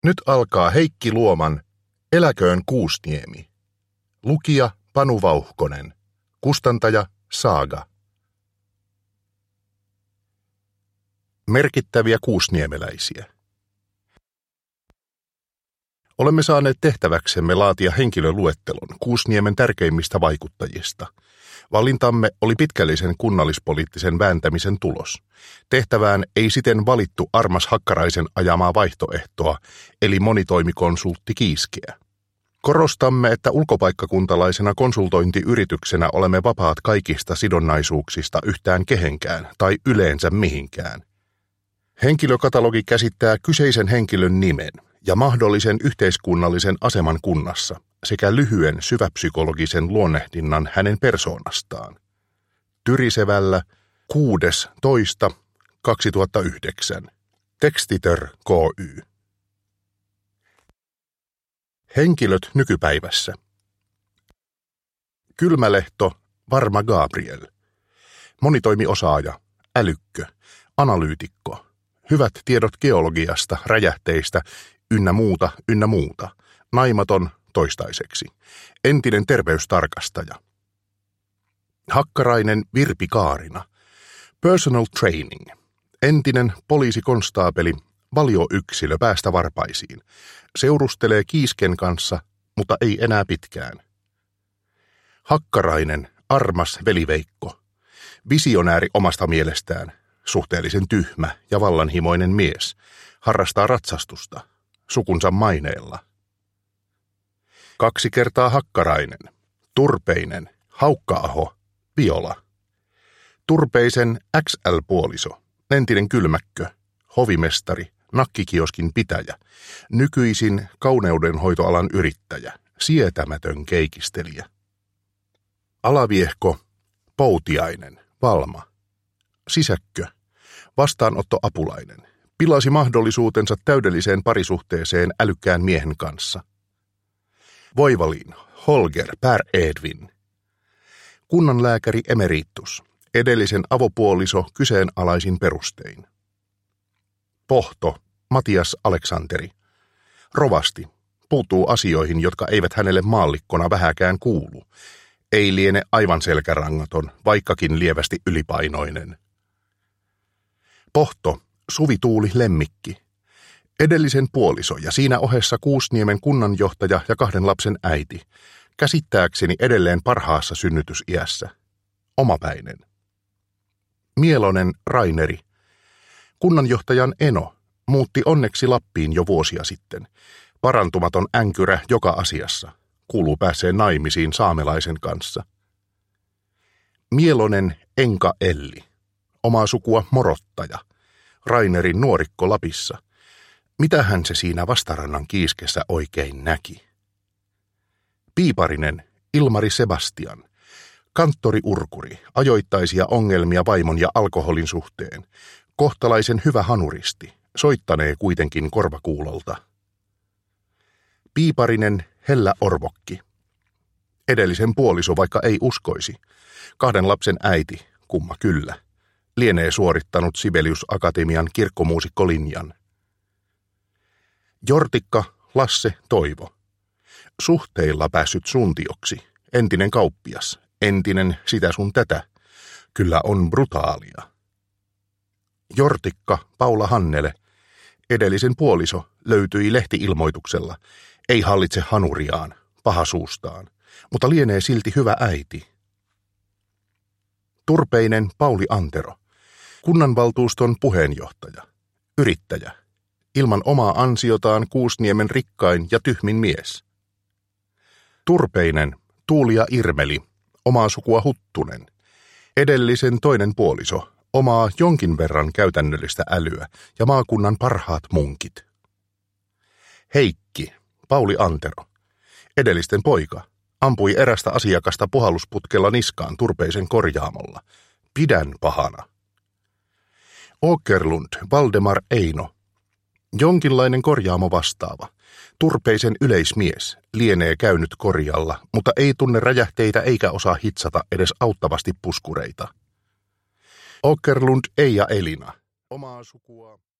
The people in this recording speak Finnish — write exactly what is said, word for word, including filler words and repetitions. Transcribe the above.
Nyt alkaa Heikki Luoman Eläköön Kuusniemi. Lukija Panu Vauhkonen. Kustantaja Saaga. Merkittäviä kuusniemeläisiä. Olemme saaneet tehtäväksemme laatia henkilöluettelon Kuusniemen tärkeimmistä vaikuttajista. Valintamme oli pitkällisen kunnallispoliittisen vääntämisen tulos. Tehtävään ei siten valittu Armas Hakkaraisen ajamaa vaihtoehtoa, eli monitoimikonsultti Kiiskeä. Korostamme, että ulkopaikkakuntalaisena konsultointiyrityksenä olemme vapaat kaikista sidonnaisuuksista yhtään kehenkään tai yleensä mihinkään. Henkilökatalogi käsittää kyseisen henkilön nimen ja mahdollisen yhteiskunnallisen aseman kunnassa sekä lyhyen syväpsykologisen luonnehdinnan hänen persoonastaan. Tyrisevällä kuudes toista kaksituhattayhdeksän. Tekstitör K Y. Henkilöt nykypäivässä. Kylmälehto Varma Gabriel. Monitoimiosaaja, älykkö, analyytikko. Hyvät tiedot geologiasta, räjähteistä, ynnä muuta, ynnä muuta. Naimaton toistaiseksi. Entinen terveystarkastaja. Hakkarainen Virpi Kaarina. Personal training. Entinen poliisikonstaapeli, valioyksilö päästä varpaisiin. Seurustelee Kiisken kanssa, mutta ei enää pitkään. Hakkarainen Armas veliveikko. Visionääri omasta mielestään. Suhteellisen tyhmä ja vallanhimoinen mies. Harrastaa ratsastusta. Sukunsa maineella. Kaksi kertaa Hakkarainen. Turpeinen. Haukka-aho. Viola. Turpeisen X L-puoliso. Entinen kylmäkkö. Hovimestari. Nakkikioskin pitäjä. Nykyisin kauneudenhoitoalan yrittäjä. Sietämätön keikistelijä. Alaviehko. Poutiainen. Valma. Sisäkkö. Vastaanottoapulainen. Pilasi mahdollisuutensa täydelliseen parisuhteeseen älykkään miehen kanssa. Voivaliin. Holger Per Edvin. Kunnanlääkäri emeritus. Edellisen avopuoliso kyseenalaisin perustein. Pohto. Matias Aleksanteri. Rovasti. Puuttuu asioihin, jotka eivät hänelle maallikkona vähäkään kuulu. Ei liene aivan selkärangaton, vaikkakin lievästi ylipainoinen. Pohto. Suvi Tuuli Lemmikki. Edellisen puoliso ja siinä ohessa Kuusniemen kunnanjohtaja ja kahden lapsen äiti. Käsittääkseni edelleen parhaassa synnytysiässä. Omapäinen. Mielonen Raineri. Kunnanjohtajan eno. Muutti onneksi Lappiin jo vuosia sitten. Parantumaton änkyrä joka asiassa. Kuuluu pääseen naimisiin saamelaisen kanssa. Mielonen Enka Elli. Omaa sukua Morottaja. Rainerin nuorikko Lapissa. Mitähän se siinä Vastarannan Kiiskessä oikein näki? Piiparinen Ilmari Sebastian. Kanttori Urkuri. Ajoittaisia ongelmia vaimon ja alkoholin suhteen. Kohtalaisen hyvä hanuristi. Soittanee kuitenkin korvakuulolta. Piiparinen Hellä Orvokki. Edellisen puoliso, vaikka ei uskoisi. Kahden lapsen äiti, kumma kyllä. Lienee suorittanut Sibelius Akatemian kirkkomuusikkolinjan. Jortikka Lasse Toivo. Suhteilla päässyt suntioksi. Entinen kauppias. Entinen sitä sun tätä. Kyllä on brutaalia. Jortikka Paula Hannele. Edellisen puoliso löytyi lehti-ilmoituksella. Ei hallitse hanuriaan, pahasuustaan, mutta lienee silti hyvä äiti. Turpeinen Pauli Antero. Kunnanvaltuuston puheenjohtaja. Yrittäjä. Ilman omaa ansiotaan Kuusniemen rikkain ja tyhmin mies. Turpeinen Tuulia Irmeli. Omaa sukua Huttunen. Edellisen toinen puoliso. Omaa jonkin verran käytännöllistä älyä ja maakunnan parhaat munkit. Heikki Pauli Antero. Edellisten poika. Ampui erästä asiakasta puhallusputkella niskaan Turpeisen korjaamolla. Pidän pahana. Åkerlund Valdemar Eino. Jonkinlainen korjaamo vastaava. Turpeisen yleismies. Lienee käynyt korjalla, mutta ei tunne räjähteitä eikä osaa hitsata edes auttavasti puskureita. Åkerlund Eija Elina. Omaa sukua